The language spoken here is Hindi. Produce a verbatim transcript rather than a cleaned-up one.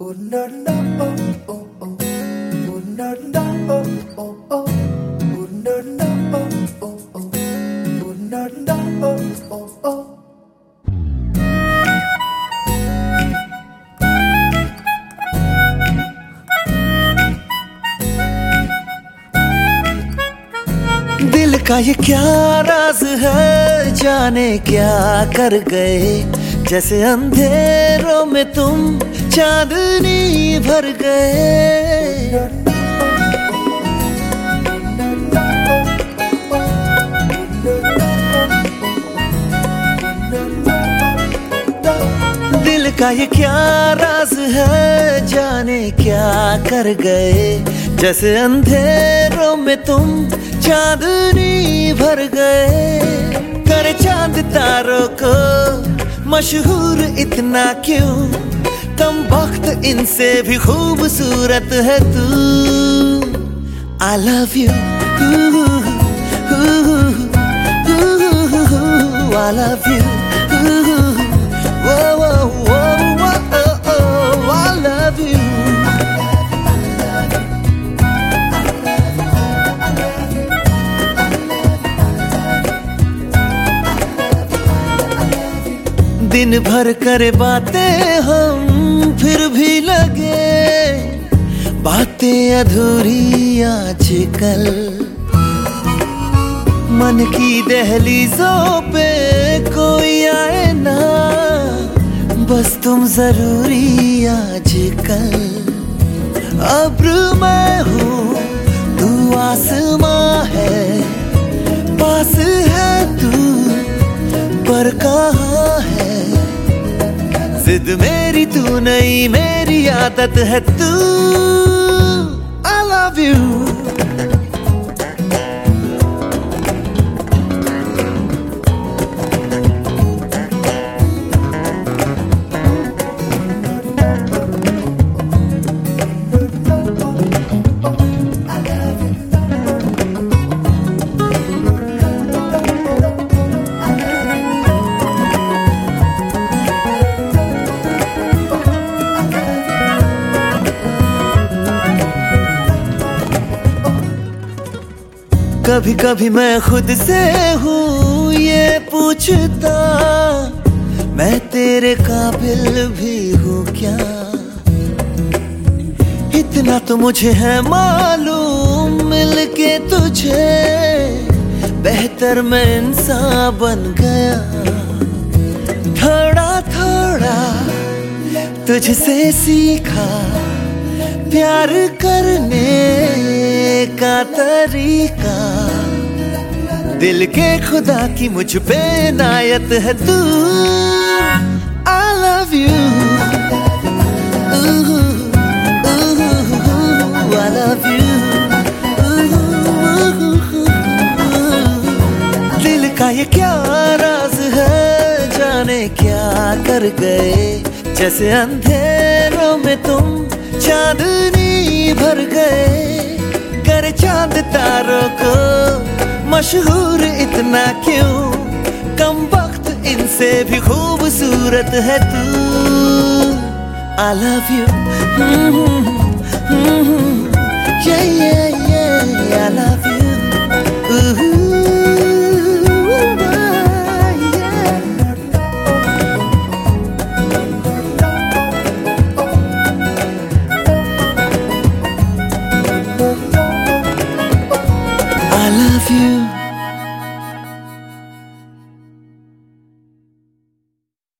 Oh no no oh oh oh oh no no oh oh oh oh no no oh oh oh oh no no oh oh oh दिल का ये क्या राज है, जाने क्या कर गए। जैसे अंधेरों में तुम चांदनी भर गए। दिल का ये क्या राज है, जाने क्या कर गए। जैसे अंधेरों में तुम चांदनी भर गए। कर चांद तारों को मशहूर इतना क्यों, कम वक्त इनसे भी खूबसूरत है तू। I love you, I love you, whoa, whoa, whoa, whoa, I love you. दिन भर करे बातें हम, फिर भी लगे बातें अधूरी आजकल। मन की दहलीजों पे कोई आए ना, बस तुम जरूरी आजकल। अब्र मैं हूँ, तू आसमां है, पास है तू पर कहाँ है। जिद मेरी तू नहीं, मेरी आदत है तू। I love you. कभी कभी मैं खुद से हूँ ये पूछता, मैं तेरे काबिल भी हूँ क्या। इतना तो मुझे है मालूम, मिलके तुझे बेहतर मैं इंसान बन गया। थोड़ा थोड़ा तुझसे सीखा प्यार करने का तरीका। दिल के खुदा की मुझ पे इनायत है तू। I love you, ooh, ooh, I love you, ooh, दिल का ये क्या राज है, जाने क्या कर गए। जैसे अंधेरों में तुम चांदनी भर गए। कर चांद तारों को मशहूर इतना क्यों, कम वक्त इनसे भी खूबसूरत है तू। I love you, mm-hmm, mm-hmm, yeah, yeah, yeah, I love you, ooh, yeah. I love you.